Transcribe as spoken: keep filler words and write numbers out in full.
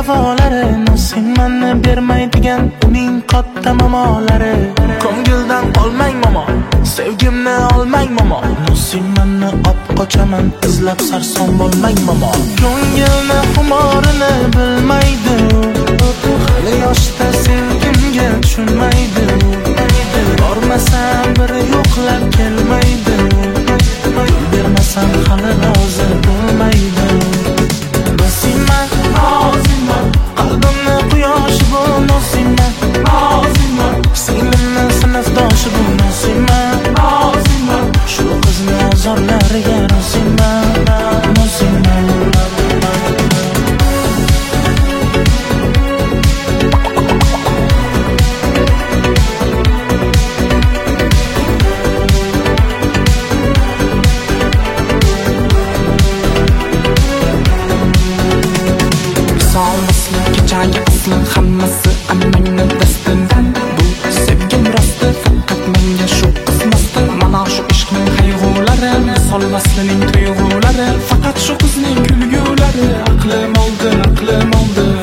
davolari, Nosimani bermaydigan uning katta mamolari. Ko'ngildan olmang momo, sevgimni olmang momo, Nosimani op qochaman, izlab sarson bo'lmang momo. Ko'ngilni xumorini bilmaydi, hali yoshda sevgimga tushunmaydi. Bormasam bir yo'qlab kelmaydi, bermasam hali rozi bo'lmaydi. Nosiman, Nosiman, qalbimni quyoshi bu Nosiman, Nosiman, singlimni sinfdoshi bu Nosiman, Nosiman, shu qizni ozorlariga Nosiman, Nosiman. Kechagi asli hammasi ammangni dastindan. Bu sevgim rosti, faqat menga shu qismasdi. Mana shu ishqning qayg'ulari, solmaslining tuyg'ulari, faqat shu qizning kulgulari. Aqlim oldi, aqlim oldi,